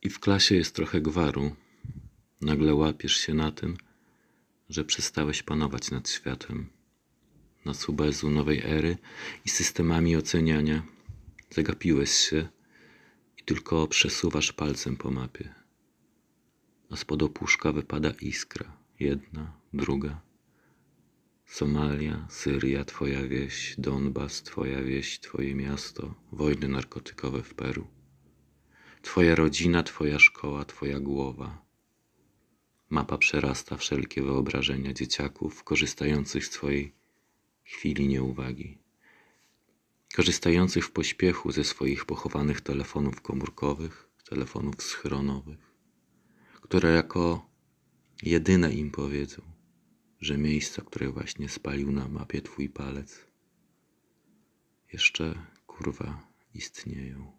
Jeśli w klasie jest trochę gwaru, nagle łapiesz się na tym, że przestałeś panować nad światem, na subezu nowej ery i systemami oceniania. Zagapiłeś się i tylko przesuwasz palcem po mapie. A spod opuszka wypada iskra. Jedna, druga. Somalia, Syria, twoja wieś, Donbas, twoja wieś, twoje miasto, wojny narkotykowe w Peru. Twoja rodzina, twoja szkoła, twoja głowa. Mapa przerasta wszelkie wyobrażenia dzieciaków korzystających z twojej chwili nieuwagi. Korzystających w pośpiechu ze swoich pochowanych telefonów komórkowych, telefonów schronowych, które jako jedyne im powiedzą, że miejsca, które właśnie spalił na mapie twój palec, jeszcze kurwa istnieją.